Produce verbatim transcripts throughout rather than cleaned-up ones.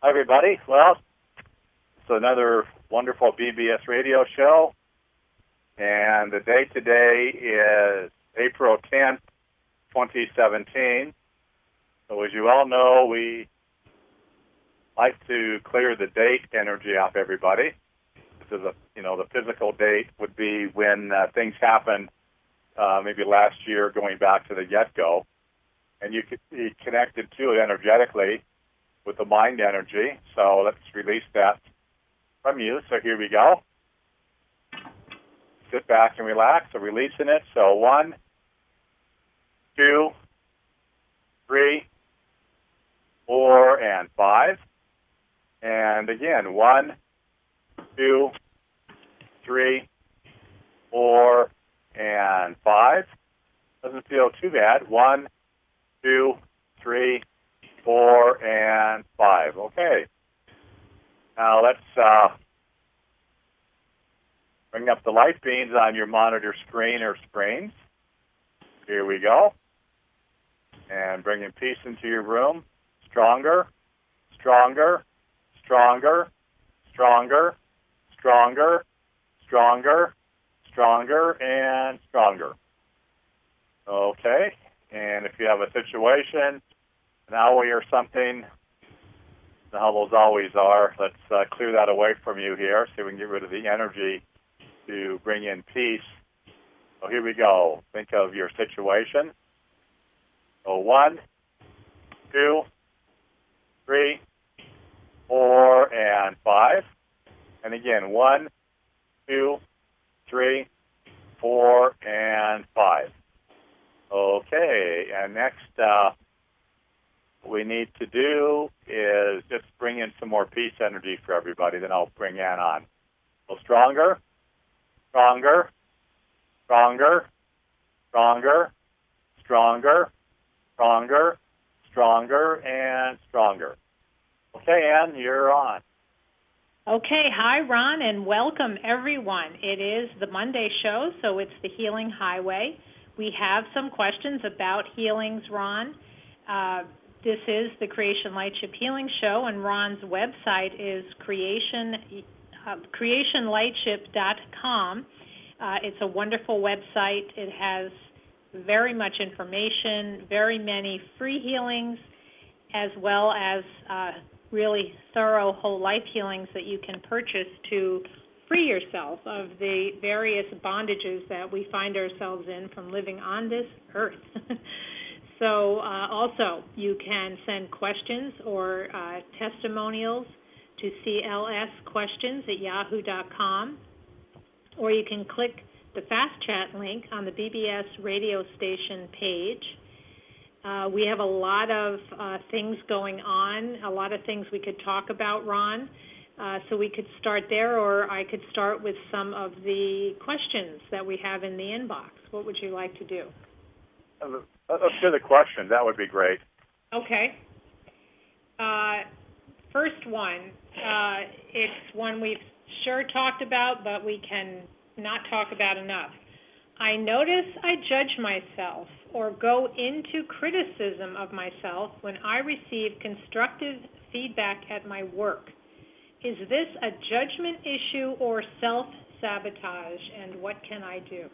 Hi, everybody. Well, it's another wonderful B B S radio show, and the date today is April tenth, twenty seventeen. So as you all know, we like to clear the date energy off everybody. This is a, you know, the physical date would be when uh, things happened uh, maybe last year going back to the get-go, and you could be connected to it energetically with the mind energy. So let's release that from you. So here we go. Sit back and relax. So releasing it. So one, two, three, four, and five. And again, one, two, three, four, and five. Doesn't feel too bad. One, two, three, four, and five. Okay. Now let's uh, bring up the light beams on your monitor screen or screens. Here we go. And bringing peace into your room. Stronger, stronger, stronger, stronger, stronger, stronger, stronger, and stronger. Okay. And if you have a situation, an owie or something, how those always are, let's uh, clear that away from you here so we can get rid of the energy to bring in peace. So here we go. Think of your situation. So one, two, three, four, and five. And again, one, two, three, four, and five. Okay, and next, uh, what we need to do is just bring in some more peace energy for everybody, then I'll bring Ann on. So stronger, stronger, stronger, stronger, stronger, stronger, stronger, and stronger. Okay, Ann, you're on. Okay, hi, Ron, and welcome, everyone. It is the Monday show, so it's the Healing Highway. We have some questions about healings, Ron. Uh, This is the Creation Lightship Healing Show, and Ron's website is creation, uh, creation lightship dot com. Uh, it's a wonderful website. It has very much information, very many free healings, as well as uh, really thorough whole life healings that you can purchase to free yourself of the various bondages that we find ourselves in from living on this earth. So uh, also, you can send questions or uh, testimonials to C L S questions at yahoo dot com, or you can click the Fast Chat link on the B B S radio station page. Uh, we have a lot of uh, things going on, a lot of things we could talk about, Ron. Uh, so we could start there, or I could start with some of the questions that we have in the inbox. What would you like to do? Uh, Let's do the question. That would be great. Okay. Uh, first one, uh, it's one we've sure talked about, but we can not talk about enough. I notice I judge myself or go into criticism of myself when I receive constructive feedback at my work. Is this a judgment issue or self-sabotage, and what can I do?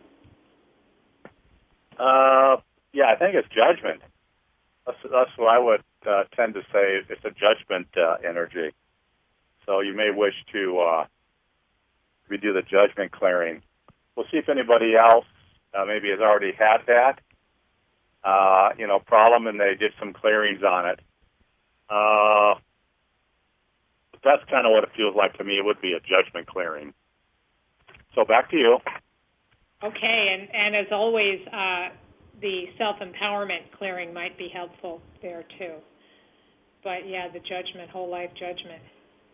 Uh... Yeah, I think it's judgment. That's, that's what I would uh, tend to say. It's a judgment uh, energy. So you may wish to uh, redo the judgment clearing. We'll see if anybody else uh, maybe has already had that, uh, you know, problem, and they did some clearings on it. Uh, that's kind of what it feels like to me. It would be a judgment clearing. So back to you. Okay, and, and as always, uh, the self-empowerment clearing might be helpful there, too. But, yeah, the judgment, whole life judgment.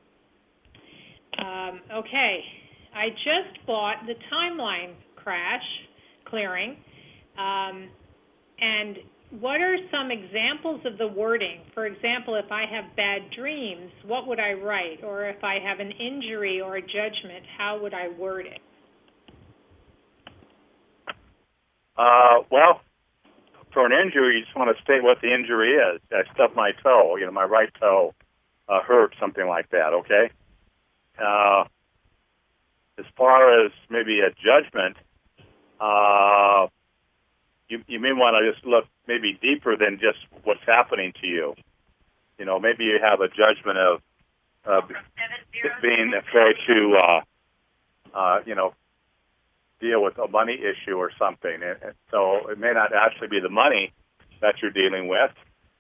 Um, okay, I just bought the timeline crash clearing. Um, and what are some examples of the wording? For example, if I have bad dreams, what would I write? Or if I have an injury or a judgment, how would I word it? Uh, well, for an injury, you just want to state what the injury is. I stubbed my toe, you know, my right toe. uh, hurt, something like that, okay? Uh, as far as maybe a judgment, uh, you, you may want to just look maybe deeper than just what's happening to you. You know, maybe you have a judgment of uh, being afraid to, uh, uh, you know, deal with a money issue or something. And, and so it may not actually be the money that you're dealing with.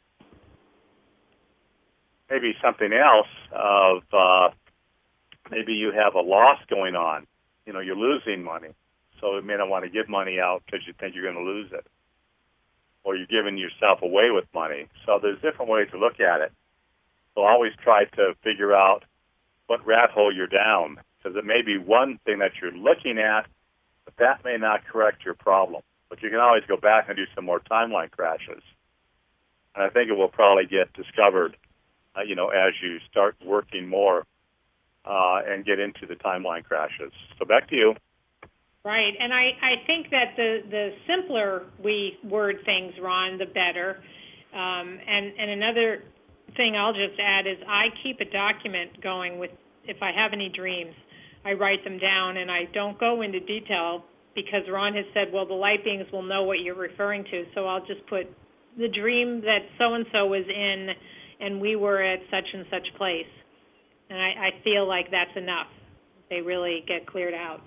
Maybe something else of uh, maybe you have a loss going on. You know, you're losing money. So you may not want to give money out because you think you're going to lose it. Or you're giving yourself away with money. So there's different ways to look at it. So always try to figure out what rat hole you're down, because it may be one thing that you're looking at, but that may not correct your problem. But you can always go back and do some more timeline crashes. And I think it will probably get discovered, uh, you know, as you start working more uh, and get into the timeline crashes. So back to you. Right, and I, I think that the, the simpler we word things, Ron, the better. Um, and, and another thing I'll just add is I keep a document going with, if I have any dreams, I write them down, and I don't go into detail because Ron has said, well, the light beings will know what you're referring to, so I'll just put the dream that so-and-so was in, and we were at such and such place. And I, I feel like that's enough. They really get cleared out.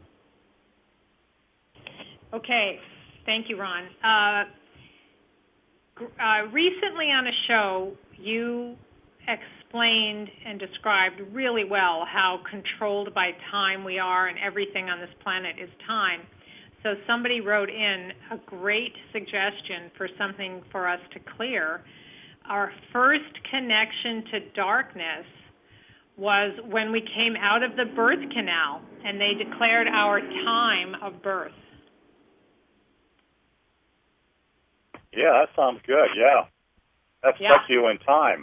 Okay, thank you, Ron. Uh, uh, recently on a show, you explained and described really well how controlled by time we are, and everything on this planet is time. So somebody wrote in a great suggestion for something for us to clear. Our first connection to darkness was when we came out of the birth canal, and they declared our time of birth. Yeah, that sounds good, yeah. That yeah. stuck you in time.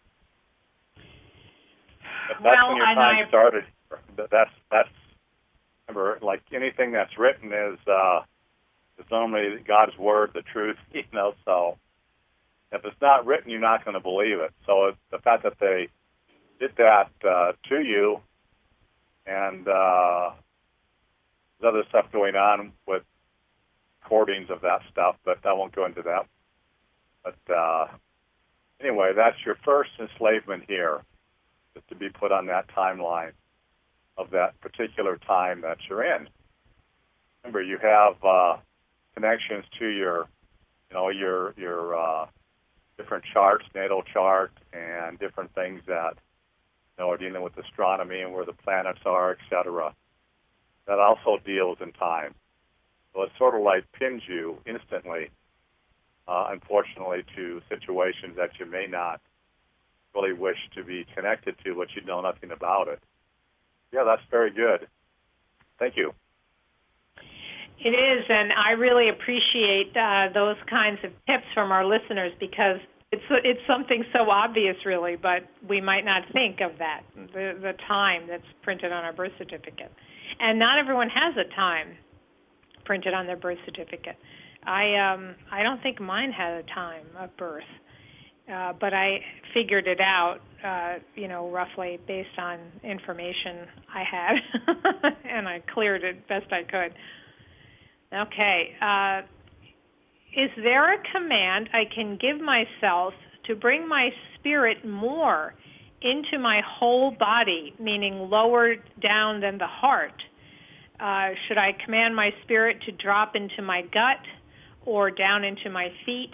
If that's well, when your time I, started. That's, that's, remember, like anything that's written is, uh, is normally God's word, the truth, you know, so if it's not written, you're not going to believe it. So the fact that they did that uh, to you, and uh, there's other stuff going on with recordings of that stuff, but I won't go into that. But uh, anyway, that's your first enslavement here, is to be put on that timeline of that particular time that you're in. Remember, you have uh, connections to your, you know, your your uh, different charts, natal chart, and different things that, you know, are dealing with astronomy and where the planets are, et cetera. That also deals in time. So it sort of like pins you instantly, uh, unfortunately, to situations that you may not really wish to be connected to, but you know nothing about it. Yeah, that's very good. Thank you. It is, and I really appreciate uh, those kinds of tips from our listeners, because it's it's something so obvious, really, but we might not think of that, the, the time that's printed on our birth certificate. And not everyone has a time printed on their birth certificate. I um, I don't think mine had a time of birth, uh, but I figured it out, uh, you know, roughly based on information I had, and I cleared it best I could. Okay. Uh, is there a command I can give myself to bring my spirit more into my whole body, meaning lower down than the heart? Uh, should I command my spirit to drop into my gut or down into my feet?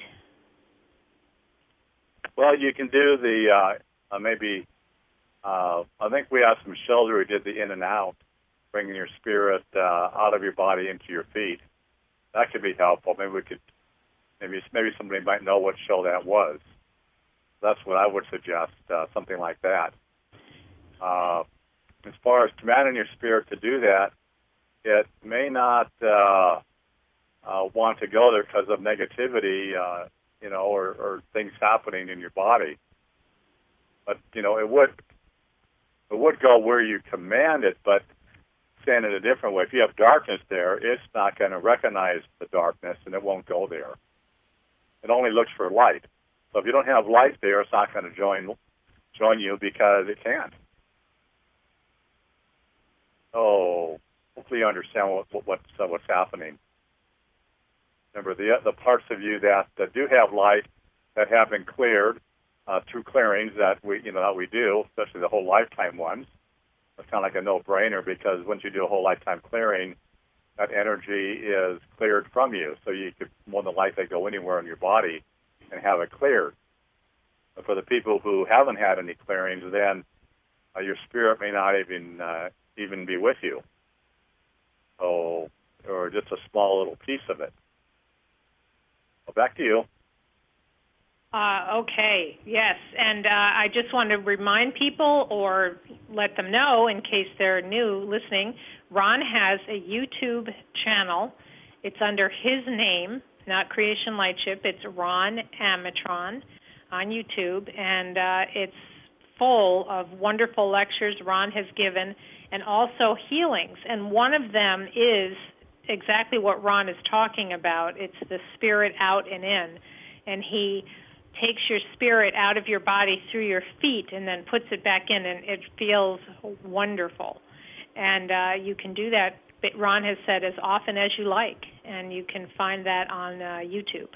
Well, you can do the, uh, uh, maybe, uh, I think we have some shows where we did the in and out, bringing your spirit uh, out of your body into your feet. That could be helpful. Maybe we could, maybe maybe somebody might know what show that was. That's what I would suggest, uh, something like that. Uh, as far as commanding your spirit to do that, it may not uh, uh, want to go there because of negativity, uh, you know, or, or things happening in your body. But, you know, it would it would go where you command it, but saying it a different way. If you have darkness there, it's not going to recognize the darkness, and it won't go there. It only looks for light. So if you don't have light there, it's not going to join join you because it can't. Oh, hopefully you understand what, what, what's, uh, what's happening. Remember, the, the parts of you that, that do have light, that have been cleared uh, through clearings that we, you know, that we do, especially the whole lifetime ones. It's kind of like a no-brainer because once you do a whole lifetime clearing, that energy is cleared from you. So you could more than likely go anywhere in your body and have it cleared. But for the people who haven't had any clearings, then uh, your spirit may not even uh, even be with you. So, or just a small little piece of it. Well, back to you. Uh, okay, yes, and uh, I just want to remind people or let them know in case they're new listening, Ron has a YouTube channel. It's under his name, not Creation Lightship. It's Ron Amatron on YouTube, and uh, it's full of wonderful lectures Ron has given and also healings, and one of them is exactly what Ron is talking about. It's the spirit out and in, and he takes your spirit out of your body through your feet and then puts it back in, and it feels wonderful. And uh, you can do that, Ron has said, as often as you like, and you can find that on uh, YouTube.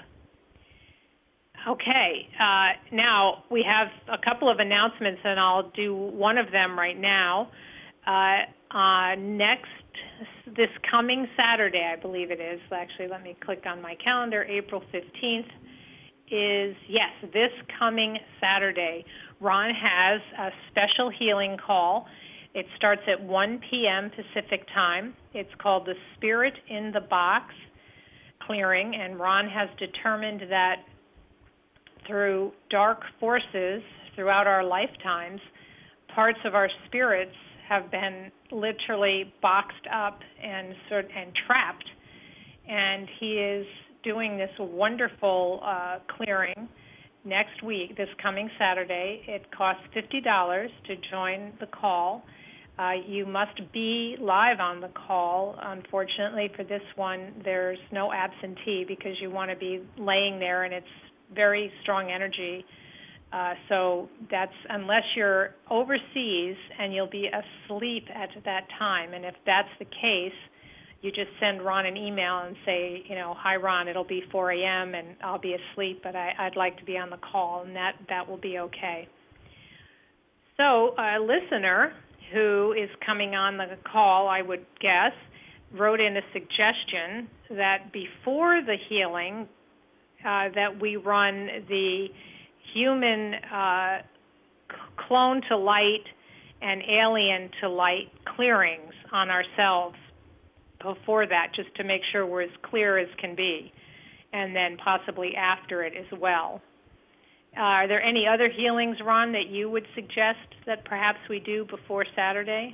Okay, uh, now we have a couple of announcements, and I'll do one of them right now. Uh, uh, next, this coming Saturday, I believe it is. Actually, let me click on my calendar, April fifteenth. Is, yes, this coming Saturday, Ron has a special healing call. It starts at one p.m. Pacific time. It's called the Spirit in the Box Clearing, and Ron has determined that through dark forces throughout our lifetimes, parts of our spirits have been literally boxed up and sort and trapped, and he is doing this wonderful uh, clearing next week, this coming Saturday. It costs fifty dollars to join the call. Uh, you must be live on the call. Unfortunately, for this one, there's no absentee because you want to be laying there, and it's very strong energy. Uh, so that's unless you're overseas and you'll be asleep at that time. And if that's the case, you just send Ron an email and say, you know, hi, Ron, it'll be four a.m. and I'll be asleep, but I, I'd like to be on the call, and that, that will be okay. So a listener who is coming on the call, I would guess, wrote in a suggestion that before the healing uh, that we run the human uh, clone to light and alien to light clearings on ourselves before that, just to make sure we're as clear as can be, and then possibly after it as well. Uh, are there any other healings, Ron, that you would suggest that perhaps we do before Saturday?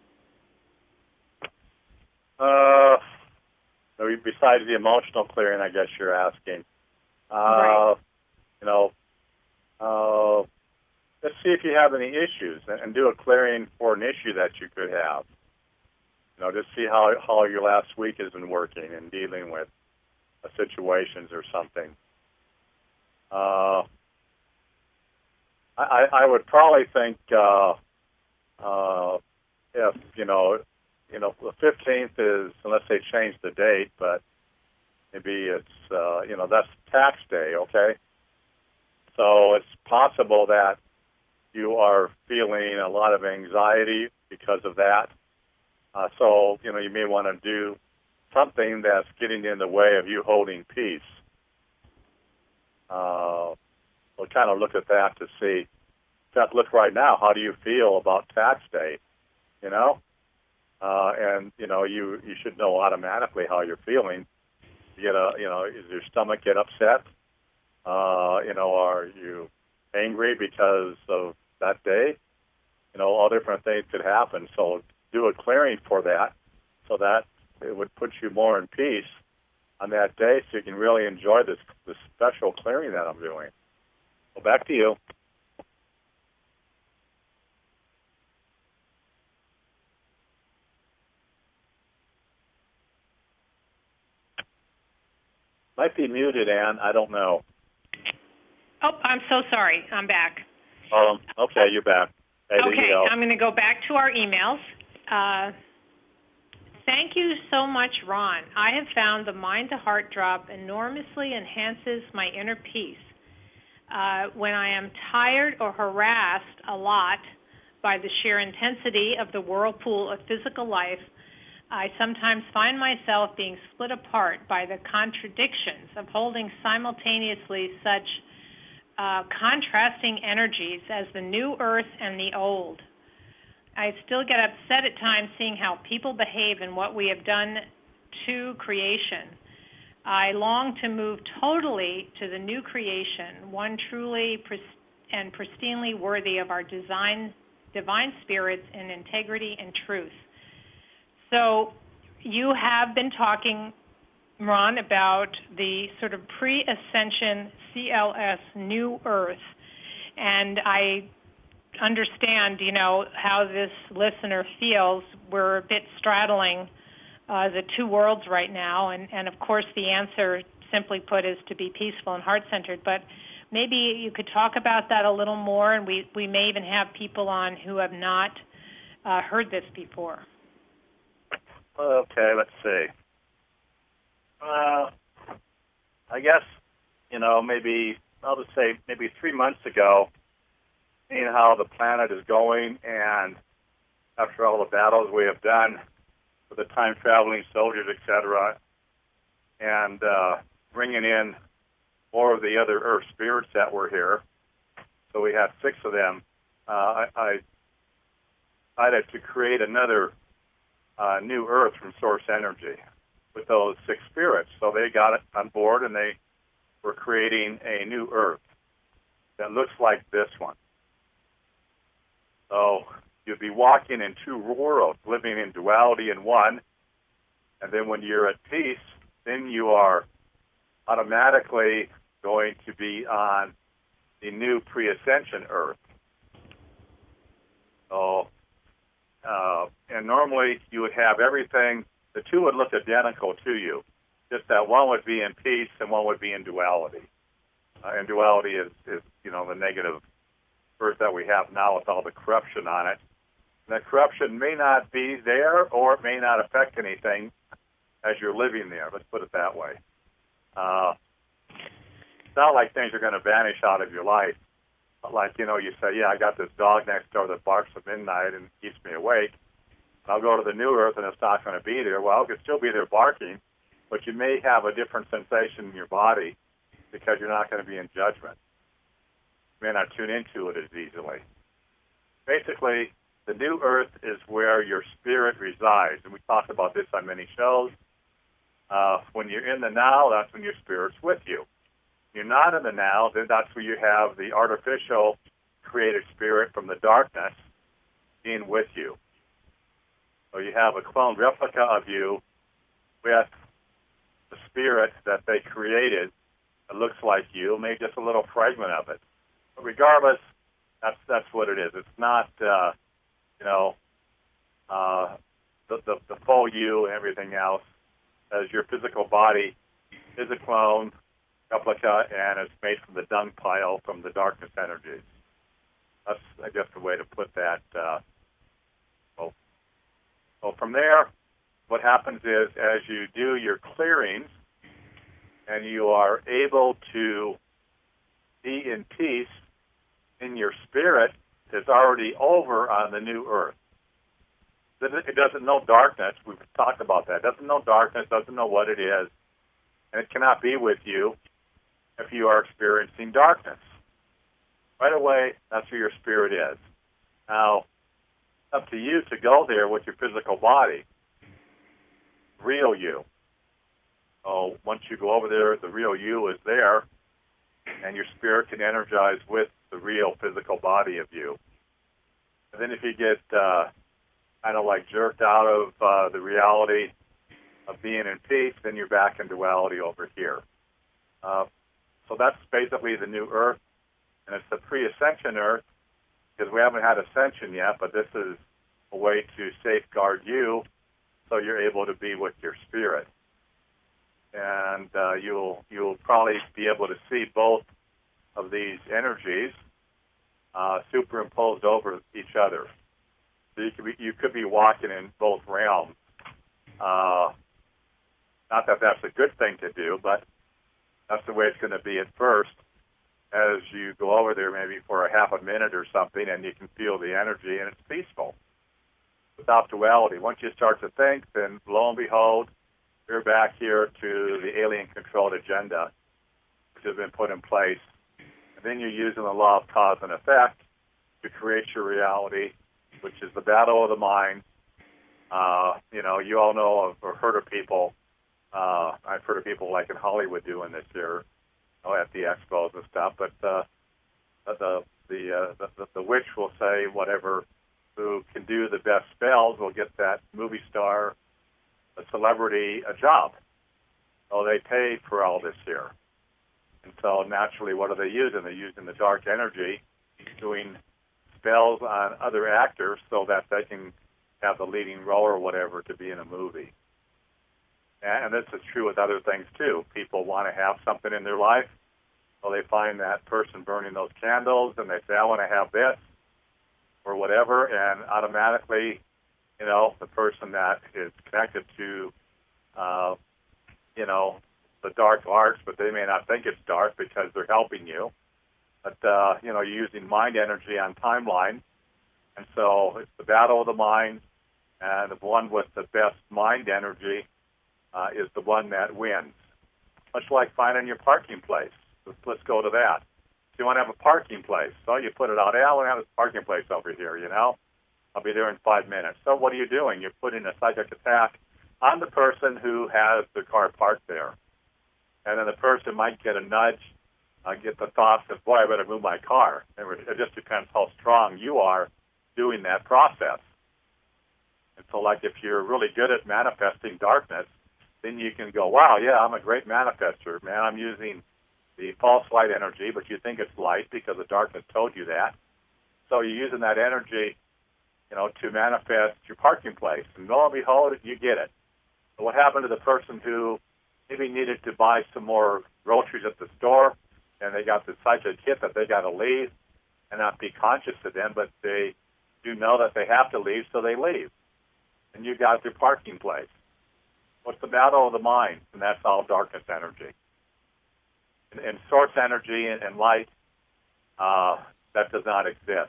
Uh, besides the emotional clearing, I guess you're asking. Uh, right. You know, uh, let's see if you have any issues and, and do a clearing for an issue that you could have. You know, just see how, how your last week has been working and dealing with uh, situations or something. Uh, I, I would probably think uh, uh, if, you know, you know, the fifteenth is, unless they change the date, but maybe it's, uh, you know, that's tax day, okay? So it's possible that you are feeling a lot of anxiety because of that. Uh, so, you know, you may want to do something that's getting in the way of you holding peace. Uh, we'll kind of look at that to see. In fact, look right now, how do you feel about tax day, you know? Uh, and, you know, you, you should know automatically how you're feeling. You get a, you know, does your stomach get upset? Uh, you know, are you angry because of that day? You know, all different things could happen. So do a clearing for that so that it would put you more in peace on that day so you can really enjoy this, this special clearing that I'm doing. Well, back to you. Might be muted, Ann. I don't know. Oh, I'm so sorry. I'm back. Um, okay, you're back. Hey, there Okay, you go. I'm going to go back to our emails. Uh, thank you so much, Ron. I have found the mind-to-heart drop enormously enhances my inner peace. Uh, when I am tired or harassed a lot by the sheer intensity of the whirlpool of physical life, I sometimes find myself being split apart by the contradictions of holding simultaneously such uh, contrasting energies as the new earth and the old. I still get upset at times seeing how people behave and what we have done to creation. I long to move totally to the new creation, one truly pris- and pristinely worthy of our design, divine spirits in integrity and truth. So you have been talking, Ron, about the sort of pre-ascension C L S New Earth, and I understand, you know, how this listener feels. We're a bit straddling uh, the two worlds right now, and, and of course the answer, simply put, is to be peaceful and heart-centered, but maybe you could talk about that a little more, and we, we may even have people on who have not uh, heard this before. Okay, let's see. Uh, I guess, you know, maybe, I'll just say maybe three months ago, seeing how the planet is going, and after all the battles we have done with the time-traveling soldiers, et cetera, and uh, bringing in more of the other Earth spirits that were here, so we had six of them, uh, I, I decided to create another uh, new Earth from source energy with those six spirits. So they got it on board, and they were creating a new Earth that looks like this one. So you'd be walking in two worlds, living in duality in one, and then when you're at peace, then you are automatically going to be on the new pre-ascension Earth. So, uh, and normally you would have everything, the two would look identical to you, just that one would be in peace and one would be in duality. Uh, and duality is, is, you know, the negative Earth that we have now with all the corruption on it. And that corruption may not be there, or it may not affect anything as you're living there. Let's put it that way. Uh, it's not like things are going to vanish out of your life. But like, you know, you say, yeah, I got this dog next door that barks at midnight and keeps me awake. I'll go to the new Earth and it's not going to be there. Well, it could still be there barking, but you may have a different sensation in your body because you're not going to be in judgment. You may not tune into it as easily. Basically, the new Earth is where your spirit resides, and we talked about this on many shows. Uh, when you're in the now, that's when your spirit's with you. You're not in the now, then that's where you have the artificial created spirit from the darkness being with you. So you have a clone replica of you with the spirit that they created that looks like you, maybe just a little fragment of it. But regardless, that's that's what it is. It's not, uh, you know, uh, the, the, the full you and everything else, as your physical body is a clone replica, and it's made from the dung pile from the darkness energies. That's, I guess, the way to put that. Uh, so, so from there, what happens is, as you do your clearings, and you are able to be in peace in your spirit, is already over on the new Earth. It doesn't know darkness. We've talked about that. It doesn't know darkness, doesn't know what it is, and it cannot be with you if you are experiencing darkness. Right away, that's where your spirit is. Now, it's up to you to go there with your physical body, real you. So once you go over there, the real you is there, and your spirit can energize with the real physical body of you. And then if you get uh, kind of like jerked out of uh, the reality of being in peace, then you're back in duality over here. Uh, so that's basically the new Earth, and it's the pre-ascension Earth, because we haven't had ascension yet, but this is a way to safeguard you so you're able to be with your spirit. And uh, you'll you'll probably be able to see both of these energies uh, superimposed over each other. So you could be, you could be walking in both realms. Uh, not that that's a good thing to do, but that's the way it's going to be at first. As you go over there maybe for a half a minute or something, and you can feel the energy, and it's peaceful, without duality. Once you start to think, then lo and behold, you're back here to the alien-controlled agenda, which has been put in place. And then you're using the law of cause and effect to create your reality, which is the battle of the mind. Uh, you know, you all know of, or heard of people, uh, I've heard of people like in Hollywood doing this here, you know, at the expos and stuff, but uh, the, the, uh, the, the witch will say whatever, who can do the best spells will get that movie star, a celebrity, a job. So they pay for all this here. And so naturally, what are they using? They're using the dark energy, doing spells on other actors so that they can have the leading role or whatever to be in a movie. And this is true with other things too. People want to have something in their life, so they find that person burning those candles, and they say, I want to have this, or whatever, and automatically, you know, the person that is connected to, uh, you know, the dark arts, but they may not think it's dark because they're helping you. But, uh, you know, you're using mind energy on timeline, and so it's the battle of the mind, and the one with the best mind energy uh, is the one that wins. Much like finding your parking place. Let's, let's go to that. You want to have a parking place, so you put it out. Hey, I want to have a parking place over here, you know. I'll be there in five minutes. So what are you doing? You're putting a psychic attack on the person who has the car parked there. And then the person might get a nudge, uh, get the thoughts of, boy, I better move my car. It just depends how strong you are doing that process. And so, like, if you're really good at manifesting darkness, then you can go, wow, yeah, I'm a great manifester. Man, I'm using the false light energy, but you think it's light because the darkness told you that. So you're using that energy, you know, to manifest your parking place. And lo and behold, you get it. So what happened to the person who maybe needed to buy some more groceries at the store, and they got the psychic hit that they got to leave and not be conscious of them, but they do know that they have to leave, so they leave. And you got their parking place. What's the battle of the mind? And that's all darkness energy. And, and source energy and, and light, uh, that does not exist.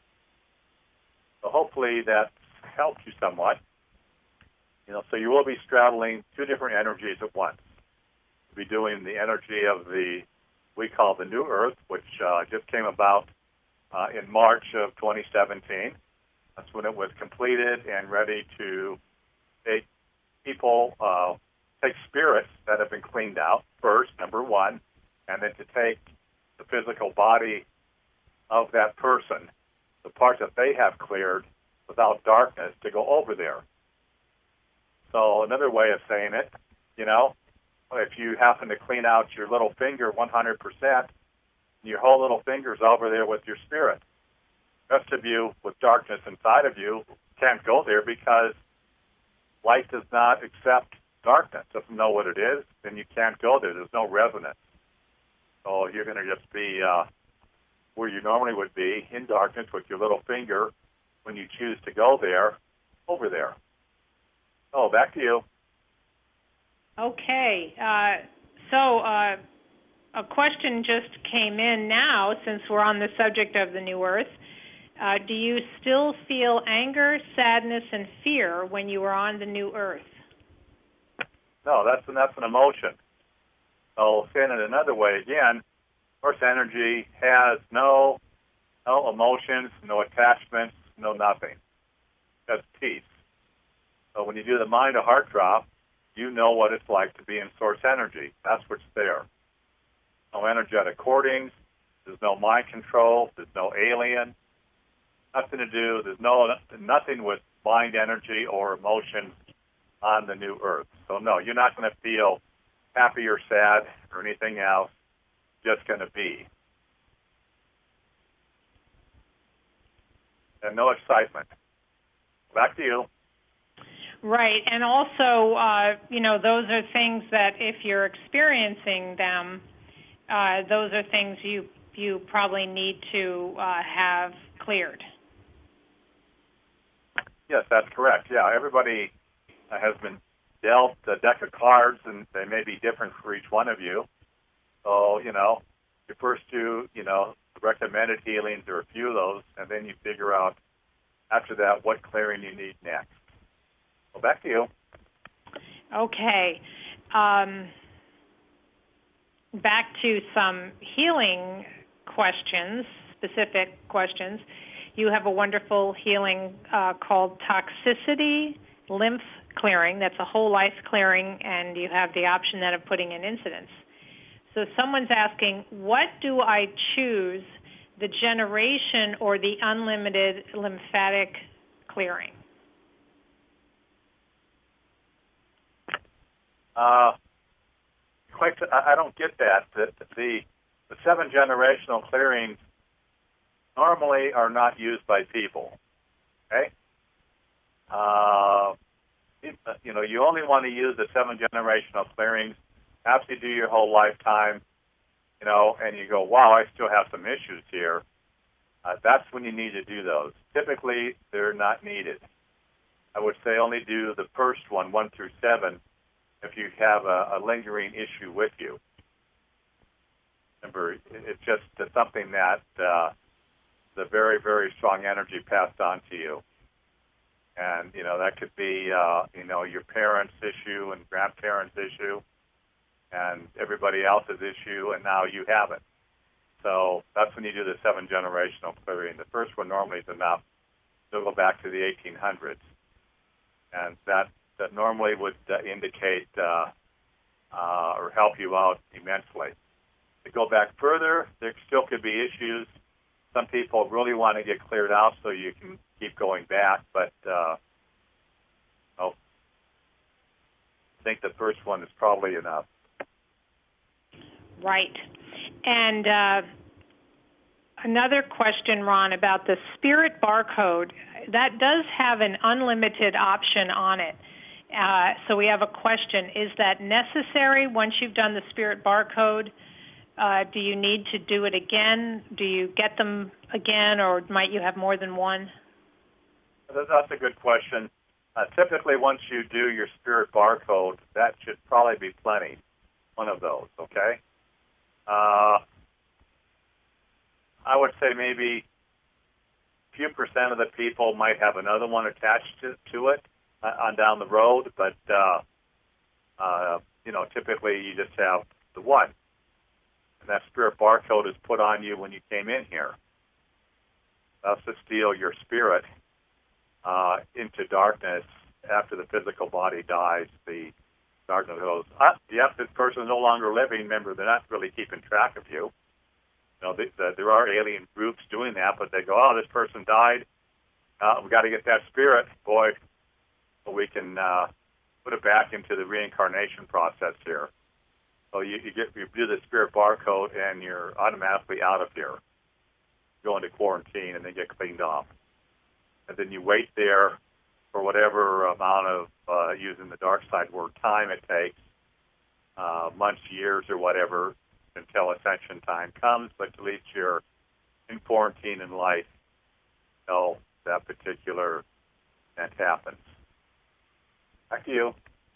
So hopefully that helps you somewhat. You know, so you will be straddling two different energies at once. You'll be doing the energy of the, we call the New Earth, which uh, just came about uh, in March of twenty seventeen. That's when it was completed and ready to take people, uh, take spirits that have been cleaned out first, number one, and then to take the physical body of that person, the parts that they have cleared without darkness, to go over there. So another way of saying it, you know, if you happen to clean out your little finger one hundred percent, your whole little finger's over there with your spirit. The rest of you with darkness inside of you can't go there because light does not accept darkness, doesn't know what it is, then you can't go there. There's no resonance. So you're going to just be uh, where you normally would be, in darkness with your little finger, when you choose to go there, over there. Oh, back to you. Okay. Uh, so uh, a question just came in now, since we're on the subject of the New Earth. Uh, do you still feel anger, sadness, and fear when you are on the New Earth? No, that's an, that's an emotion. So saying it another way, again, Source energy has no no emotions, no attachments, no nothing. That's peace. So when you do the mind to heart drop, you know what it's like to be in Source energy. That's what's there. No energetic cordings. There's no mind control. There's no alien. Nothing to do. There's no nothing with mind energy or emotions on the New Earth. So no, you're not going to feel happy or sad or anything else. Just going to be. And no excitement. Back to you. Right, and also, uh, you know, those are things that if you're experiencing them, uh, those are things you you probably need to uh, have cleared. Yes, that's correct. Yeah, everybody uh, has been dealt a deck of cards, and they may be different for each one of you. So, you know, you first do, you know, recommended healings or a few of those, and then you figure out after that what clearing you need next. Well, back to you. Okay. Um, back to some healing questions, specific questions. You have a wonderful healing uh, called toxicity lymph clearing. That's a whole life clearing, and you have the option then of putting in incidents. So someone's asking, what do I choose, the generation or the unlimited lymphatic clearing? Uh, quite. I don't get that. The, the the seven generational clearings normally are not used by people. Okay. Uh, you know, you only want to use the seven generational clearings after you do your whole lifetime. You know, and you go, wow, I still have some issues here. Uh, that's when you need to do those. Typically, they're not needed. I would say only do the first one, one through seven, if you have a, a lingering issue with you. Remember, it's just something that uh, the very, very strong energy passed on to you. And, you know, that could be, uh, you know, your parents' issue and grandparents' issue and everybody else's issue, and now you have it. So that's when you do the seven generational clearing. The first one normally is enough. You'll go back to the eighteen hundreds. And that that normally would uh, indicate uh, uh, or help you out immensely. To go back further, there still could be issues. Some people really want to get cleared out so you can keep going back, but uh, oh, I think the first one is probably enough. Right. And uh, another question, Ron, about the spirit barcode. That does have an unlimited option on it. Uh, so we have a question. Is that necessary once you've done the spirit barcode? Uh, do you need to do it again? Do you get them again, or might you have more than one? That's a good question. Uh, typically, once you do your spirit barcode, that should probably be plenty, one of those, okay? Uh, I would say maybe a few percent of the people might have another one attached to, to it uh, on down the road, but, uh, uh, you know, typically you just have the one. And that spirit barcode is put on you when you came in here. That's to steal your spirit uh, into darkness after the physical body dies. The darkness goes, ah, yep, this person is no longer living. Remember, they're not really keeping track of you. You know, the, the, there are alien groups doing that, but they go, oh, this person died. Uh, we got to get that spirit, boy, so we can uh, put it back into the reincarnation process here. So you, you get you do the spirit barcode, and you're automatically out of here. Go into quarantine, and then get cleaned off. And then you wait there for whatever amount of, uh, using the dark side word, time it takes, uh, months, years, or whatever, until ascension time comes. But at least you're in quarantine in life until that particular event happens. Back to you.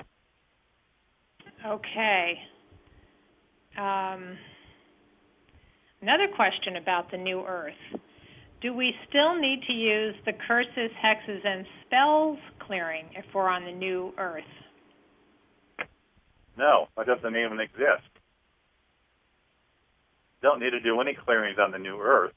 Okay. Um, another question about the new Earth. Do we still need to use the curses, hexes, and spells clearing if we're on the new Earth? No, that doesn't even exist. Don't need to do any clearings on the new Earth.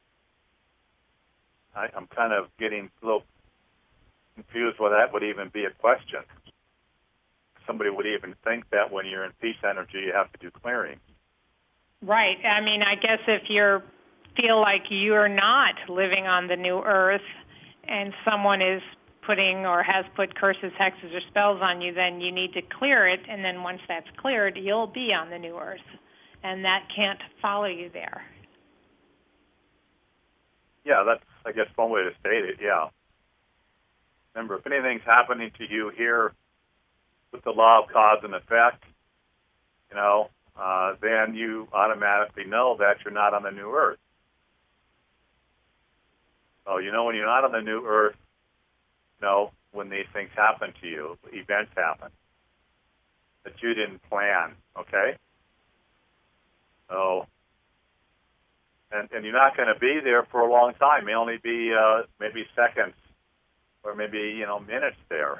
I, I'm kind of getting a little confused whether that would even be a question. Somebody would even think that when you're in peace energy, you have to do clearing. Right. I mean, I guess if you feel like you're not living on the new Earth and someone is putting or has put curses, hexes, or spells on you, then you need to clear it, and then once that's cleared, you'll be on the new Earth, and that can't follow you there. Yeah, that's, I guess, one way to state it, yeah. Remember, if anything's happening to you here with the law of cause and effect, you know, uh, then you automatically know that you're not on the new earth. So you know when you're not on the new earth, you know, when these things happen to you, events happen that you didn't plan, okay? So, and, and you're not going to be there for a long time. It may only be uh, maybe seconds or maybe, you know, minutes there.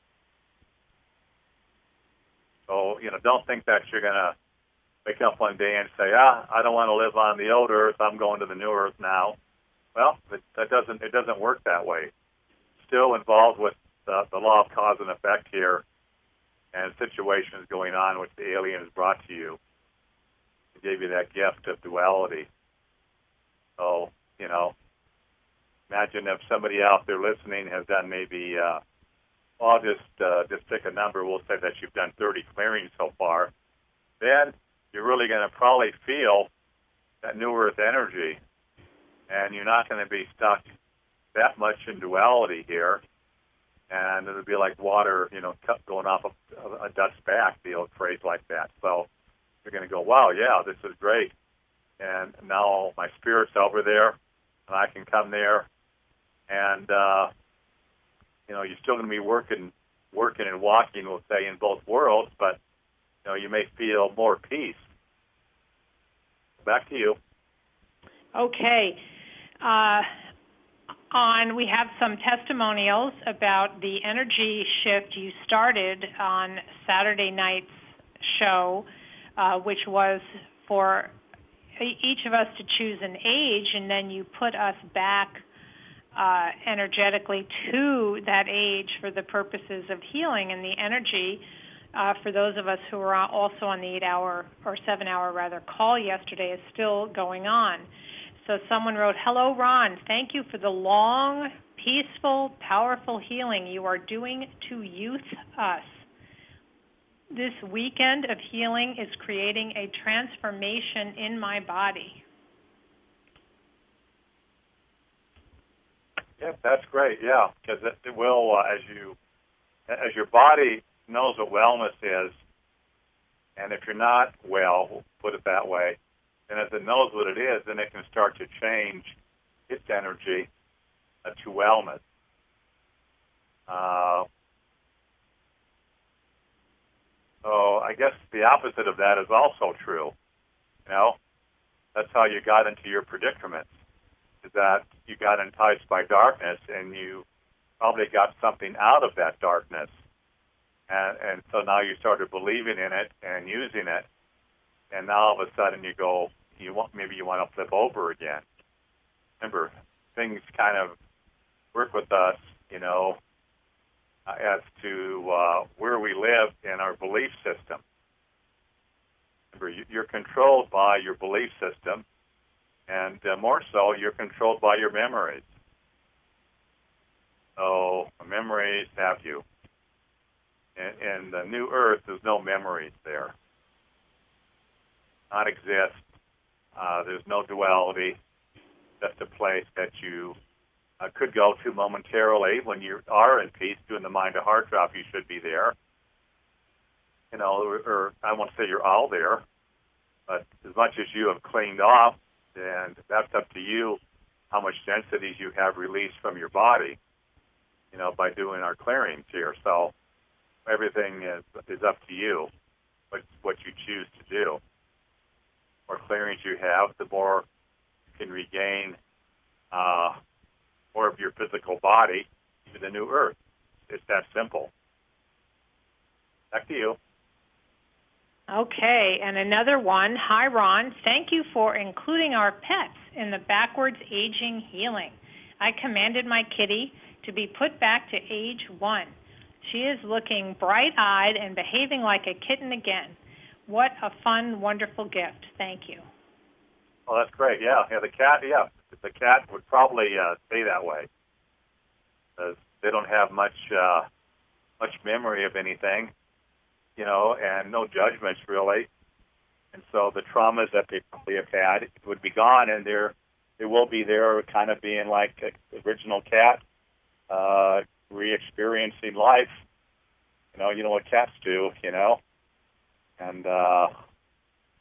So, you know, don't think that you're going to wake up one day and say, ah, I don't want to live on the old earth. I'm going to the new earth now. Well, it, that doesn't, it doesn't work that way. Still involved with the, the law of cause and effect here and situations going on which the aliens brought to you. They gave you that gift of duality. So, you know, imagine if somebody out there listening has done maybe, uh, well, I'll just, uh, just pick a number. We'll say that you've done thirty clearings so far. Then you're really going to probably feel that new earth energy, and you're not going to be stuck that much in duality here. And it'll be like water, you know, going off a, a duck's back, the old phrase like that. So you're going to go, wow, yeah, this is great. And now my spirit's over there, and I can come there. And, uh, you know, you're still going to be working, working and walking, we'll say, in both worlds, but, you know, you may feel more peace. Back to you. Okay. Uh, on, we have some testimonials about the energy shift you started on Saturday night's show, uh, which was for each of us to choose an age, and then you put us back uh, energetically to that age for the purposes of healing. And the energy, uh, for those of us who were also on the eight-hour or seven-hour rather call yesterday, is still going on. So someone wrote, "Hello, Ron. Thank you for the long, peaceful, powerful healing you are doing to youth us. This weekend of healing is creating a transformation in my body." Yeah, that's great. Yeah, because it, it will, uh, as you, as your body knows what wellness is, and if you're not well, we'll put it that way, and as it knows what it is, then it can start to change its energy uh, to wellness. Uh, so I guess the opposite of that is also true. You know, that's how you got into your predicament, is that you got enticed by darkness, and you probably got something out of that darkness. And, and so now you started believing in it and using it, and now all of a sudden you go, you want, maybe you want to flip over again. Remember, things kind of work with us, you know, uh, as to uh, where we live in our belief system. Remember, you, you're controlled by your belief system, and uh, more so, you're controlled by your memories. So memories have you. In, in the new earth, there's no memories there. Not exist. Uh, there's no duality. Just a place that you uh, could go to momentarily when you are in peace, doing the mind to heart drop. You should be there. You know, or, or I won't say you're all there, but as much as you have cleaned off, and that's up to you how much densities you have released from your body, you know, by doing our clearings here. So everything is, is up to you, what, what you choose to do. The more clearings you have, the more you can regain uh, more of your physical body to the new earth. It's that simple. Back to you. Okay, and another one. Hi, Ron. Thank you for including our pets in the backwards aging healing. I commanded my kitty to be put back to age one. She is looking bright-eyed and behaving like a kitten again. What a fun, wonderful gift. Thank you. Oh, that's great. Yeah, yeah. The cat. Yeah, the cat would probably uh, stay that way, because they don't have much uh, much memory of anything, you know, and no judgments really. And so the traumas that they probably have had would be gone, and they're they will be there, kind of being like the original cat, uh, re-experiencing life. You know, you know what cats do, you know, and uh,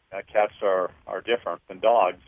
Uh, cats are, are different than dogs.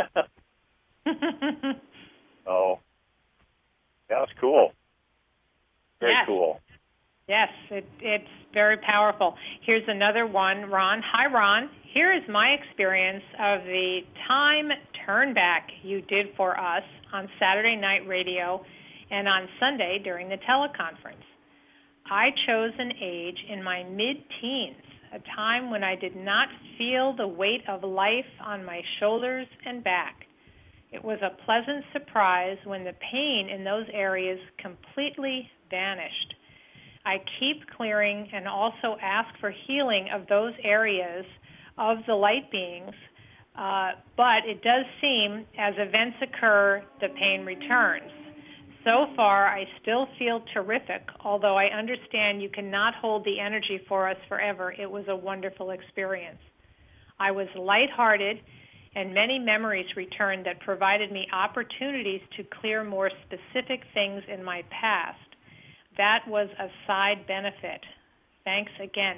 So, yeah, it's cool. Very yes. cool. Yes, it, it's very powerful. Here's another one, Ron. Hi, Ron. Here is my experience of the time turn back you did for us on Saturday Night Radio and on Sunday during the teleconference. I chose an age in my mid-teens, a time when I did not feel the weight of life on my shoulders and back. It was a pleasant surprise when the pain in those areas completely vanished. I keep clearing and also ask for healing of those areas of the light beings, uh, but it does seem as events occur, the pain returns. So far, I still feel terrific, although I understand you cannot hold the energy for us forever. It was a wonderful experience. I was lighthearted, and many memories returned that provided me opportunities to clear more specific things in my past. That was a side benefit. Thanks again.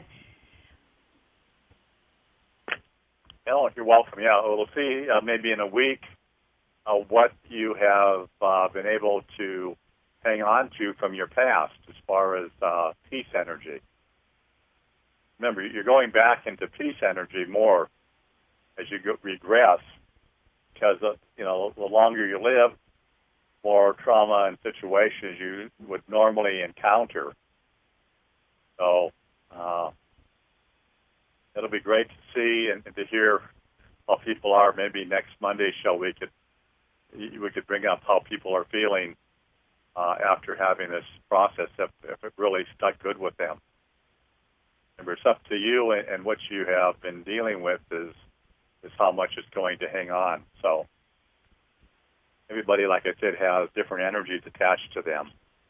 Oh, you're welcome. Yeah, we'll see uh, maybe in a week uh, what you have uh, been able to hang on to from your past as far as uh, peace energy. Remember, you're going back into peace energy more as you go, regress, because uh, you know the longer you live, more trauma and situations you would normally encounter. So uh, it'll be great to see and, and to hear how people are. Maybe next Monday's show we could we could bring up how people are feeling uh, after having this process, if, if it really stuck good with them. Remember, it's up to you, and, and what you have been dealing with is is how much is going to hang on. So everybody, like I said, has different energies attached to them.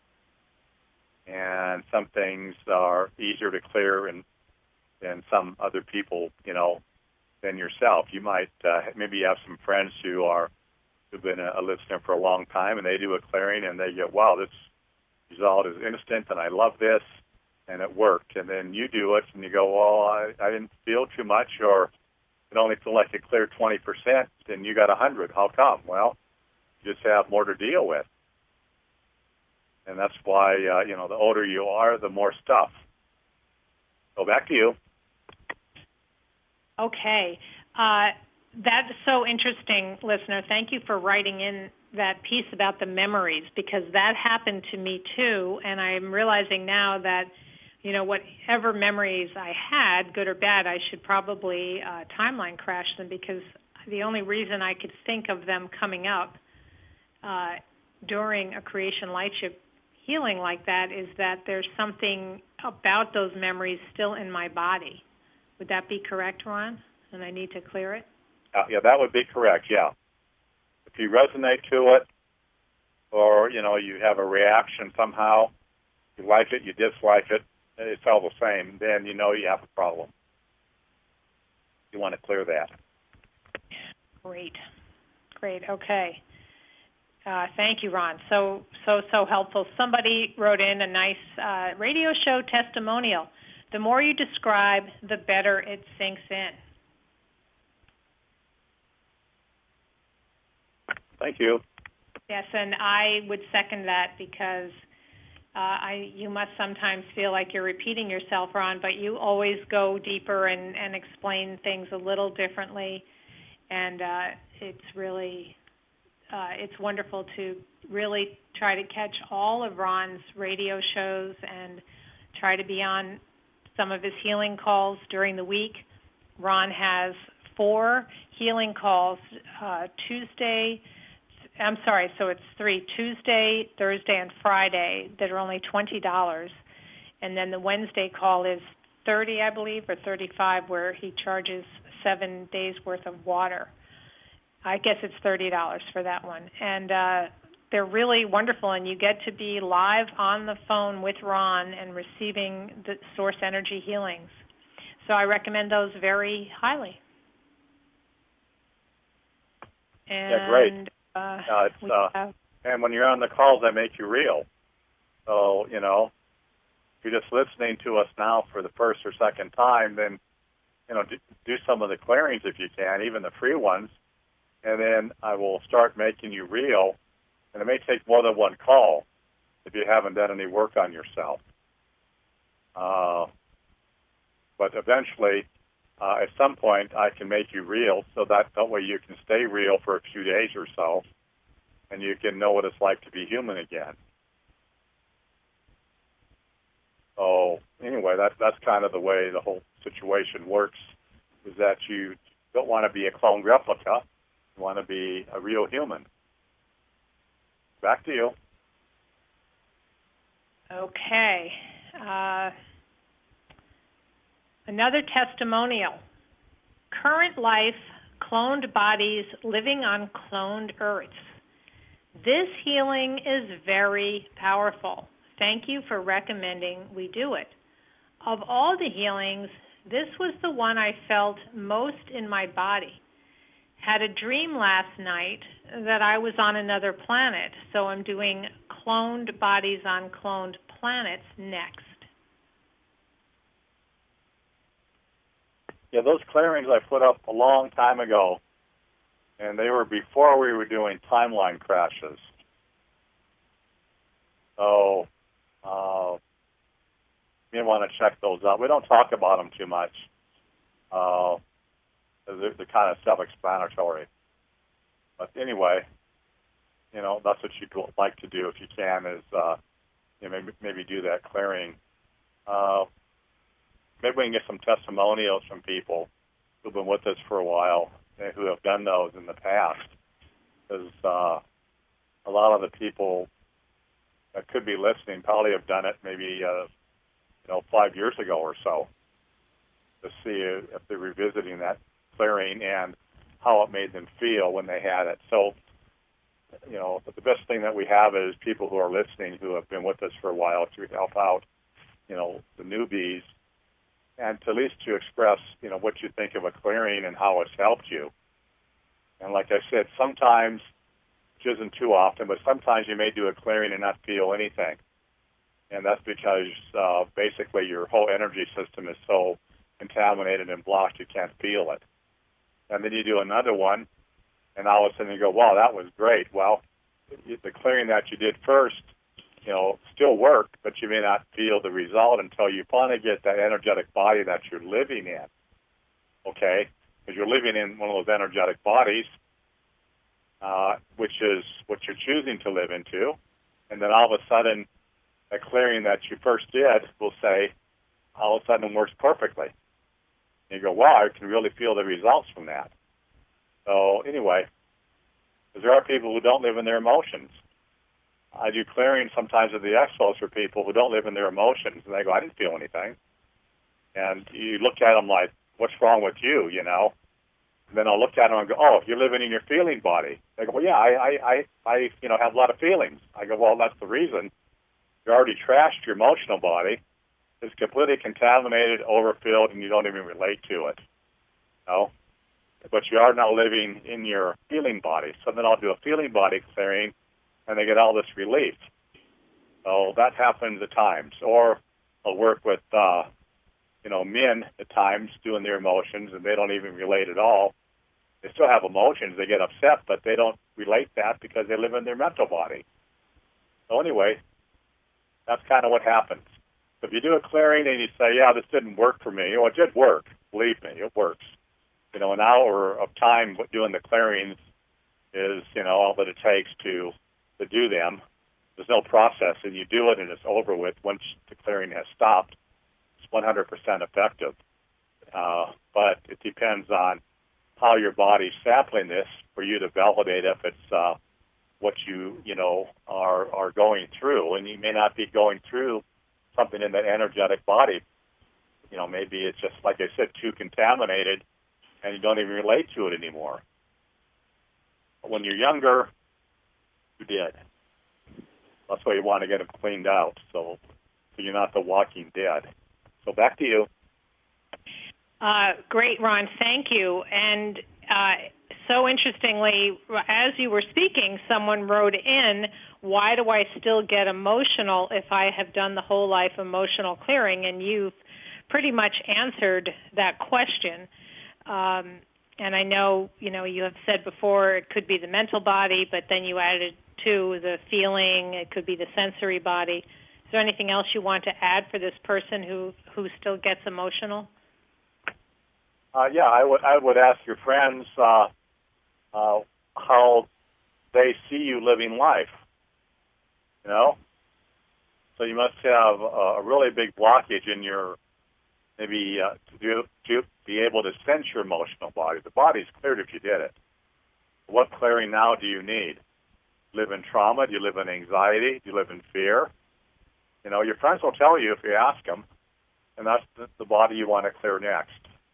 And some things are easier to clear and than some other people, you know, than yourself. You might, uh, maybe you have some friends who are, who've been a, a listener for a long time, and they do a clearing, and they get, wow, this result is instant, and I love this, and it worked. And then you do it, and you go, well, I, I didn't feel too much, or it only feel like it cleared twenty percent, and you got one hundred. How come? Well, you just have more to deal with. And that's why, uh, you know, the older you are, the more stuff. So back to you. Okay. Uh, that's so interesting, listener. Thank you for writing in that piece about the memories, because that happened to me too, and I'm realizing now that, you know, whatever memories I had, good or bad, I should probably uh, timeline crash them, because the only reason I could think of them coming up uh, during a creation lightship healing like that is that there's something about those memories still in my body. Would that be correct, Ron? And I need to clear it? Uh, yeah, that would be correct, yeah. If you resonate to it, or, you know, you have a reaction somehow, you like it, you dislike it, it's all the same, then you know you have a problem. You want to clear that. Great. Great, okay. Uh, thank you, Ron. So, so, so helpful. Somebody wrote in a nice uh, radio show testimonial. The more you describe, the better it sinks in. Thank you. Yes, and I would second that, because uh, I you must sometimes feel like you're repeating yourself, Ron, but you always go deeper and, and explain things a little differently, and uh, it's really uh, it's wonderful to really try to catch all of Ron's radio shows and try to be on some of his healing calls during the week. Ron has four healing calls, uh, Tuesday, I'm sorry, so it's three, Tuesday, Thursday, and Friday, that are only twenty dollars. And then the Wednesday call is thirty dollars, I believe, or thirty-five dollars, where he charges seven days' worth of water. I guess it's thirty dollars for that one. And uh, they're really wonderful, and you get to be live on the phone with Ron and receiving the source energy healings. So I recommend those very highly. And, yeah, great. Uh, uh, it's, uh, have... and when you're on the calls, they make you real. So, you know, if you're just listening to us now for the first or second time, then you know, do, do some of the clearings if you can, even the free ones, and then I will start making you real. And it may take more than one call if you haven't done any work on yourself. Uh, but eventually, uh, at some point, I can make you real, so that, that way you can stay real for a few days or so, and you can know what it's like to be human again. So anyway, that's that's kind of the way the whole situation works, is that you don't want to be a clone replica. You want to be a real human. Back to you. Okay. Uh, another testimonial. Current life, cloned bodies living on cloned Earths. This healing is very powerful. Thank you for recommending we do it. Of all the healings, this was the one I felt most in my body. Had a dream last night that I was on another planet, so I'm doing cloned bodies on cloned planets next. Yeah, those clearings I put up a long time ago, and they were before we were doing timeline crashes. So, uh, you want to check those out. We don't talk about them too much. Uh, they're, they're kind of self-explanatory. But anyway, you know, that's what you'd like to do if you can, is uh, you know, maybe, maybe do that clearing. Uh, maybe we can get some testimonials from people who've been with us for a while and who have done those in the past. Because uh, a lot of the people that could be listening probably have done it maybe uh, you know five years ago or so, to see if they're revisiting that clearing and how it made them feel when they had it. So, you know, the best thing that we have is people who are listening who have been with us for a while to help out, you know, the newbies, and to at least to express, you know, what you think of a clearing and how it's helped you. And like I said, sometimes, which isn't too often, but sometimes you may do a clearing and not feel anything. And that's because uh, basically your whole energy system is so contaminated and blocked you can't feel it. And then you do another one, and all of a sudden you go, wow, that was great. Well, the clearing that you did first, you know, still worked, but you may not feel the result until you finally get that energetic body that you're living in, okay? Because you're living in one of those energetic bodies, uh, which is what you're choosing to live into, and then all of a sudden, the clearing that you first did will say, all of a sudden works perfectly. And you go, wow, I can really feel the results from that. So anyway, because there are people who don't live in their emotions. I do clearing sometimes of the expos for people who don't live in their emotions, and they go, I didn't feel anything. And you look at them like, what's wrong with you, you know? And then I'll look at them and go, oh, you're living in your feeling body. They go, well, yeah, I, I, I, I you know, have a lot of feelings. I go, well, that's the reason. You already trashed your emotional body. It's completely contaminated, overfilled, and you don't even relate to it. You know? But you are now living in your feeling body. So then I'll do a feeling body clearing, and they get all this relief. So that happens at times. Or I'll work with, uh, you know, men at times doing their emotions, and they don't even relate at all. They still have emotions. They get upset, but they don't relate that because they live in their mental body. So anyway, that's kind of what happens. So if you do a clearing and you say, yeah, this didn't work for me, well, it did work. Believe me, it works. You know, an hour of time doing the clearings is, you know, all that it takes to to do them. There's no process, and you do it and it's over with. Once the clearing has stopped, it's one hundred percent effective. Uh, but it depends on how your body's sampling this for you to validate if it's uh, what you, you know, are, are going through. And you may not be going through something in that energetic body. You know, maybe it's just, like I said, too contaminated, and you don't even relate to it anymore. But when you're younger, you did. That's why you want to get them cleaned out, so, so you're not the walking dead. So back to you. Uh, great, Ron. Thank you. And uh, so interestingly, as you were speaking, someone wrote in, why do I still get emotional if I have done the whole life emotional clearing? And you've pretty much answered that question. Um, and I know, you know, you have said before it could be the mental body, but then you added to the feeling, it could be the sensory body. Is there anything else you want to add for this person who, who still gets emotional? Uh, yeah, I would I would ask your friends uh, uh, how they see you living life. You know, so you must have a, a really big blockage in your maybe uh, to, do, to be able to sense your emotional body. The body's cleared if you did it. What clearing now do you need? Do you live in trauma? Do you live in anxiety? Do you live in fear? You know, your friends will tell you if you ask them, and that's the, the body you want to clear next.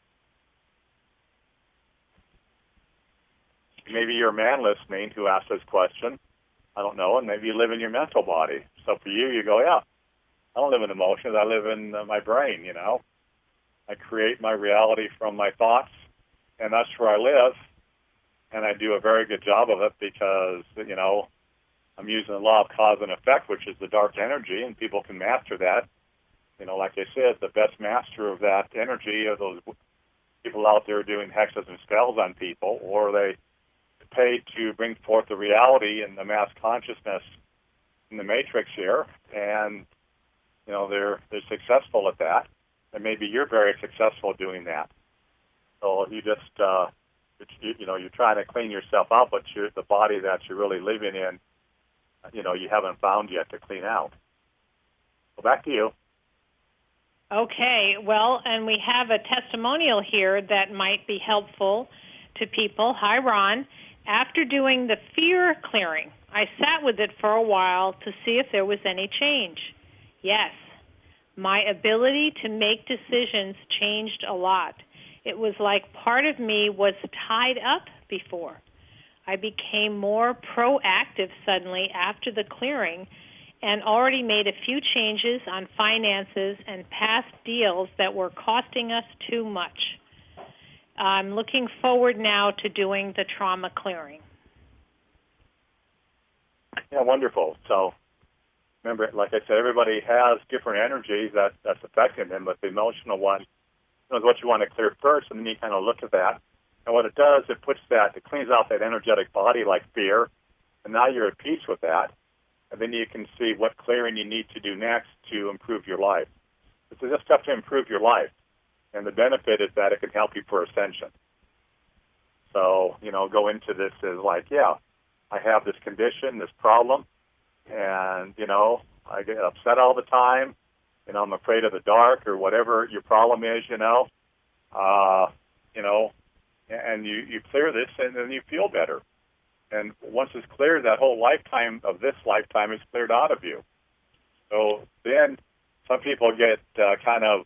Maybe you're a man listening who asked this question. I don't know, and maybe you live in your mental body. So for you, you go, yeah, I don't live in emotions. I live in uh, my brain, you know. I create my reality from my thoughts, and that's where I live. And I do a very good job of it because, you know, I'm using the law of cause and effect, which is the dark energy, and people can master that. You know, like I said, the best master of that energy are those people out there doing hexes and spells on people, or they paid to bring forth the reality and the mass consciousness in the matrix here, and you know they're they're successful at that, and maybe you're very successful doing that. So you just uh, you, you know you're trying to clean yourself out, but you're, the body that you're really living in, you know, you haven't found yet to clean out. So back to you. Okay, well, and we have a testimonial here that might be helpful to people. Hi, Ron. After doing the fear clearing, I sat with it for a while to see if there was any change. Yes, my ability to make decisions changed a lot. It was like part of me was tied up before. I became more proactive suddenly after the clearing and already made a few changes on finances and past deals that were costing us too much. I'm looking forward now to doing the trauma clearing. Yeah, wonderful. So remember, like I said, everybody has different energies that, that's affecting them, but the emotional one is what you want to clear first, and then you kind of look at that. And what it does, it puts that, it cleans out that energetic body like fear, and now you're at peace with that. And then you can see what clearing you need to do next to improve your life. This is just stuff to improve your life. And the benefit is that it can help you for ascension. So, you know, go into this as like, yeah, I have this condition, this problem, and, you know, I get upset all the time. You know, I'm afraid of the dark or whatever your problem is, you know. Uh, you know, and you, you clear this and then you feel better. And once it's cleared, that whole lifetime of this lifetime is cleared out of you. So then some people get uh, kind of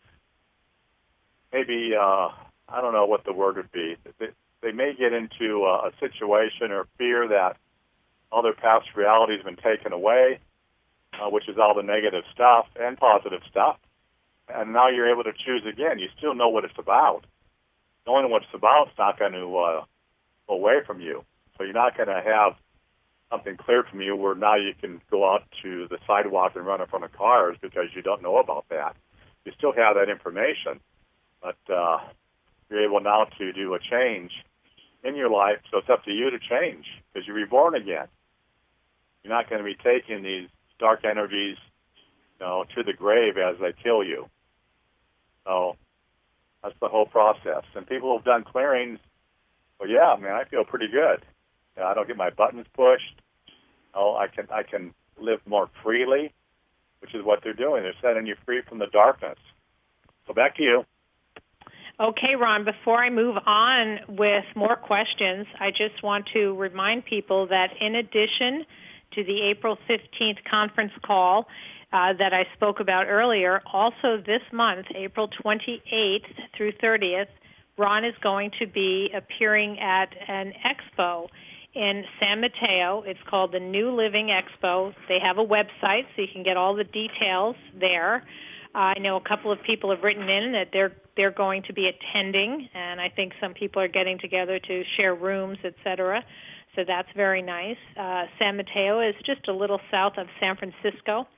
maybe, uh, I don't know what the word would be. They, they may get into a, a situation or fear that all their past reality has been taken away, uh, which is all the negative stuff and positive stuff. And now you're able to choose again. You still know what it's about. Knowing what it's about is not going to uh, go away from you. So you're not going to have something cleared from you where now you can go out to the sidewalk and run in front of cars because you don't know about that. You still have that information. But uh, you're able now to do a change in your life, so it's up to you to change because you're reborn again. You're not going to be taking these dark energies, you know, to the grave as they kill you. So that's the whole process. And people who have done clearings, well, yeah, man, I feel pretty good. You know, I don't get my buttons pushed. Oh, I can I can live more freely, which is what they're doing. They're setting you free from the darkness. So back to you. Okay, Ron, before I move on with more questions, I just want to remind people that in addition to the April fifteenth conference call uh, that I spoke about earlier, also this month, April twenty-eighth through thirtieth, Ron is going to be appearing at an expo in San Mateo. It's called the New Living Expo. They have a website, so you can get all the details there. Uh, I know a couple of people have written in that they're they're going to be attending, and I think some people are getting together to share rooms, et cetera. So that's very nice. Uh, San Mateo is just a little south of San Francisco.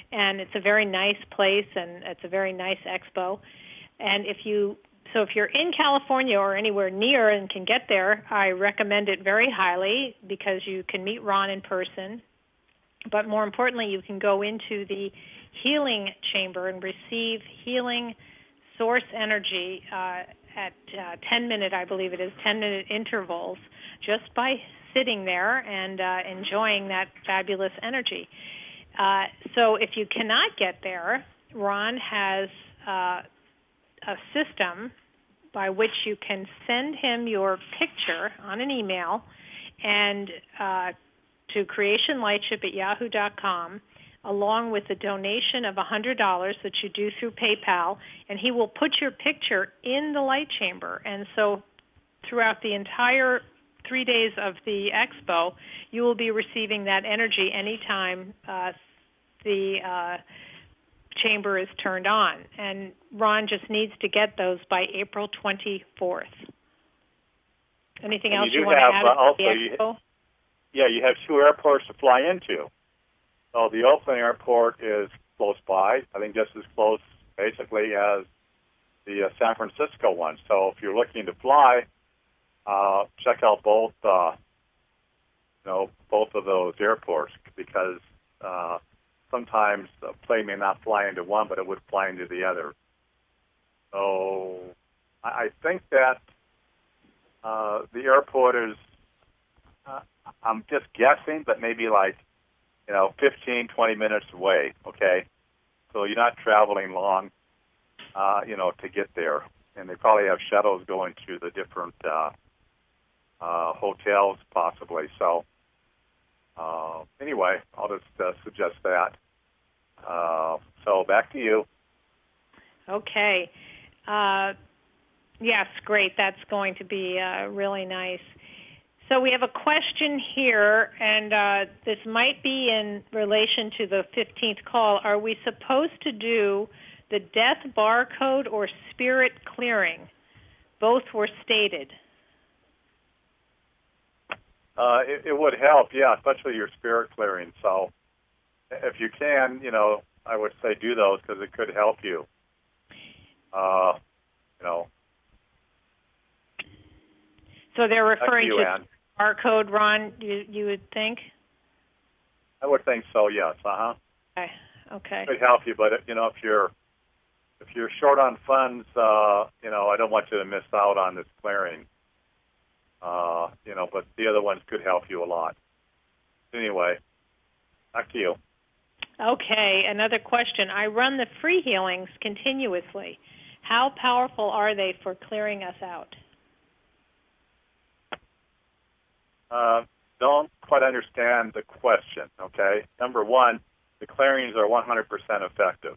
and it's a very nice place, and it's a very nice expo. And if you so if you're in California or anywhere near and can get there, I recommend it very highly because you can meet Ron in person. But more importantly, you can go into the healing chamber and receive healing source energy uh, at uh, ten-minute, I believe it is, ten-minute intervals, just by sitting there and uh, enjoying that fabulous energy. Uh, so if you cannot get there, Ron has uh, a system by which you can send him your picture on an email and uh, to creationlightship at yahoo dot com, along with a donation of one hundred dollars that you do through PayPal, and he will put your picture in the light chamber. And so throughout the entire three days of the expo, you will be receiving that energy anytime uh, the uh, chamber is turned on. And Ron just needs to get those by April twenty-fourth. Anything and else you, you do want have, to add uh, about also, the expo? You, yeah, you have two airports to fly into. So the Oakland airport is close by, I think just as close basically as the uh, San Francisco one. So if you're looking to fly, uh, check out both, uh, you know, both of those airports because uh, sometimes a plane may not fly into one, but it would fly into the other. So I, I think that uh, the airport is, uh, I'm just guessing, but maybe like, you know, fifteen, twenty minutes away, okay? So you're not traveling long, uh, you know, to get there. And they probably have shuttles going to the different uh, uh, hotels possibly. So uh, anyway, I'll just uh, suggest that. Uh, so back to you. Okay. Uh, yes, great. That's going to be uh, really nice. So we have a question here, and uh, this might be in relation to the fifteenth call. Are we supposed to do the death barcode or spirit clearing? Both were stated. Uh, it, it would help, yeah, especially your spirit clearing. So if you can, you know, I would say do those because it could help you. Uh, you know. So they're referring you, to Ann. barcode, Ron, you, you would think? I would think so, yes. Uh-huh. Okay. Okay. It could help you, but, you know, if you're if you're short on funds, uh, you know, I don't want you to miss out on this clearing. Uh, you know, but the other ones could help you a lot. Anyway, back to you. Okay, another question. I run the free healings continuously. How powerful are they for clearing us out? Uh, don't quite understand the question, okay? Number one, the clearings are one hundred percent effective.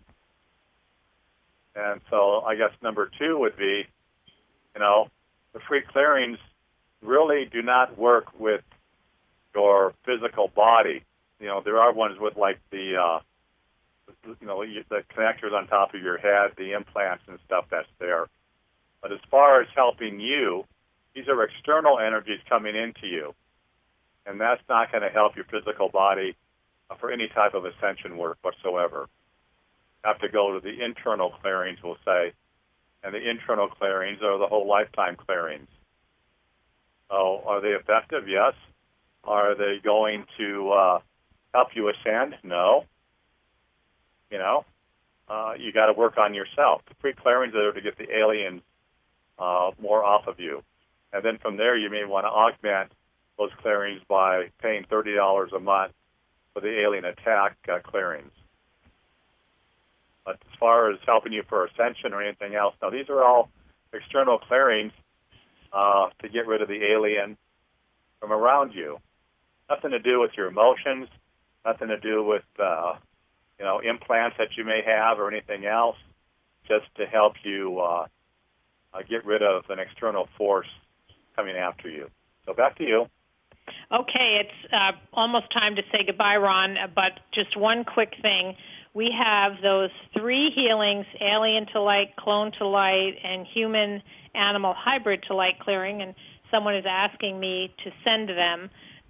And so I guess number two would be, you know, the free clearings really do not work with your physical body. You know, there are ones with like the, uh, you know, the connectors on top of your head, the implants and stuff that's there. But as far as helping you, these are external energies coming into you. And that's not going to help your physical body for any type of ascension work whatsoever. You have to go to the internal clearings, we'll say. And the internal clearings are the whole lifetime clearings. So are they effective? Yes. Are they going to uh, help you ascend? No. You know, uh, you got to work on yourself. The free clearings are to get the aliens uh, more off of you. And then from there, you may want to augment those clearings by paying thirty dollars a month for the alien attack uh, clearings. But as far as helping you for ascension or anything else, now these are all external clearings uh, to get rid of the alien from around you. Nothing to do with your emotions, nothing to do with uh, you know, implants that you may have or anything else, just to help you uh, uh, get rid of an external force coming after you. So back to you. Okay, it's uh, almost time to say goodbye, Ron, but just one quick thing. We have those three healings, alien to light, clone to light, and human animal hybrid to light clearing, and someone is asking me to send them.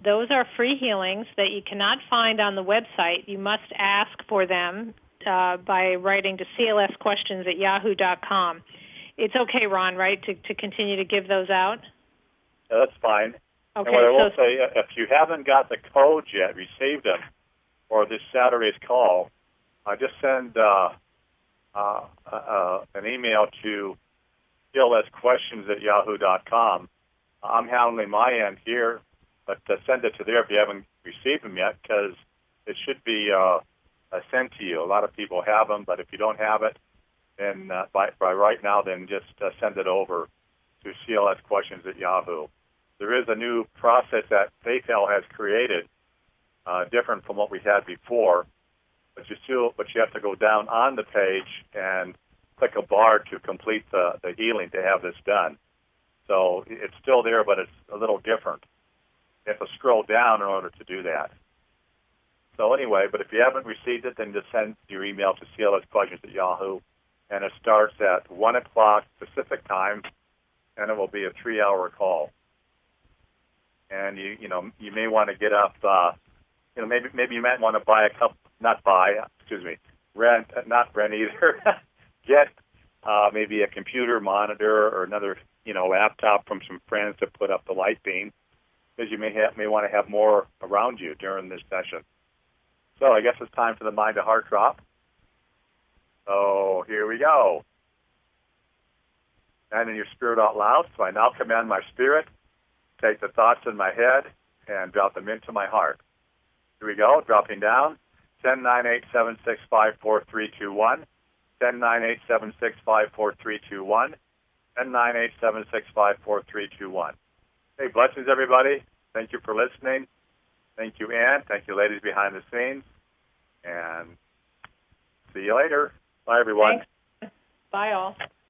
Those are free healings that you cannot find on the website. You must ask for them uh, by writing to C L S questions at yahoo dot com. It's okay, Ron, right, to, to continue to give those out? Yeah, that's fine. Okay, and what I will so say, if you haven't got the codes yet, received them, or this Saturday's call, uh, just send uh, uh, uh, an email to C L S questions at yahoo dot com. I'm handling my end here, but uh, send it to there if you haven't received them yet, because it should be uh, uh, sent to you. A lot of people have them, but if you don't have it, then uh, by, by right now, then just uh, send it over to C L S questions at Yahoo. There is a new process that PayPal has created, uh, different from what we had before, but you still, but you have to go down on the page and click a bar to complete the, the healing to have this done. So it's still there, but it's a little different. You have to scroll down in order to do that. So anyway, but if you haven't received it, then just send your email to C L S questions at Yahoo, and it starts at one o'clock Pacific time, and it will be a three-hour call. And you, you know, you may want to get up. Uh, you know, maybe maybe you might want to buy a couple, not buy, excuse me, rent, not rent either. Get uh, maybe a computer monitor or another, you know, laptop from some friends to put up the light beam, because you may have, may want to have more around you during this session. So I guess it's time for the mind to heart drop. So here we go. And in your spirit out loud. So I now command my spirit, take the thoughts in my head and drop them into my heart. Here we go, dropping down. ten nine eight seven six five four three two one. ten nine eight seven six five four three two one. ten nine eight seven six five four three two one. Hey, blessings, everybody. Thank you for listening. Thank you, Ann. Thank you, ladies behind the scenes. And see you later. Bye, everyone. Thanks. Bye, all.